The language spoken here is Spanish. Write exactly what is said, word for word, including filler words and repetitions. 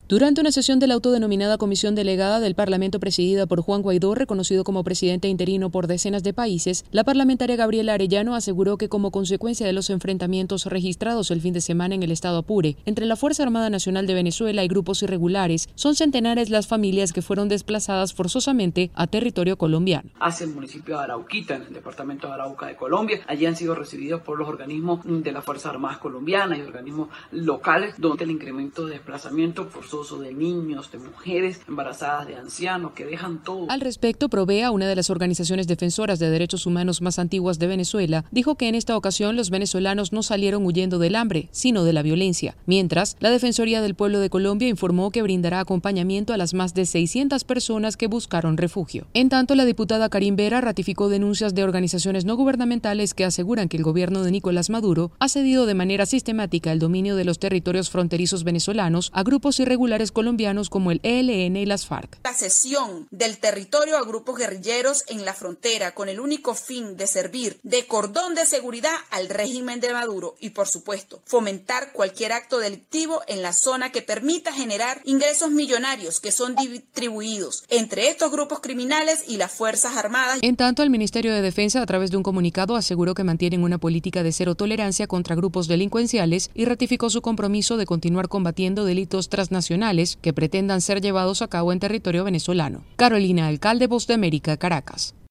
Durante una sesión de la autodenominada Comisión Delegada del Parlamento presidida por Juan Guaidó, reconocido como presidente interino por decenas de países, la parlamentaria Gabriela Arellano aseguró que como consecuencia de los enfrentamientos registrados el fin de semana en el estado Apure entre la Fuerza Armada Nacional de Venezuela y grupos irregulares, son centenares las familias que fueron desplazadas forzosamente a territorio colombiano. Hacia el municipio de Arauquita, en el departamento de Arauca de Colombia, allí han sido recibidos por los organismos de la Fuerza Armada colombiana y organismos locales, donde el incremento de desplazamiento forzoso de niños, de mujeres embarazadas, de ancianos, que dejan todo. Al respecto, Provea, una de las organizaciones defensoras de derechos humanos más antiguas de Venezuela, dijo que en esta ocasión los venezolanos no salieron huyendo del hambre, sino de la violencia. Mientras, la Defensoría del Pueblo de Colombia informó que brindará acompañamiento a las más de seiscientas personas que buscaron refugio. En tanto, la diputada Karin Vera ratificó denuncias de organizaciones no gubernamentales que aseguran que el gobierno de Nicolás Maduro ha cedido de manera sistemática el dominio de los territorios fronterizos venezolanos a grupos irregulares colombianos como el E L N y las FARC. La cesión del territorio a grupos guerrilleros en la frontera con el único fin de servir de cordón de seguridad al régimen de Maduro y, por supuesto, fomentar cualquier acto delictivo en la zona que permita generar ingresos millonarios que son distribuidos entre estos grupos criminales y las Fuerzas Armadas. En tanto, el Ministerio de Defensa, a través de un comunicado, aseguró que mantienen una política de cero tolerancia contra grupos delincuenciales y ratificó su compromiso de continuar combatiendo delitos transnacionales que pretendan ser llevados a cabo en territorio venezolano. Carolina Alcalde, Voz de América, Caracas.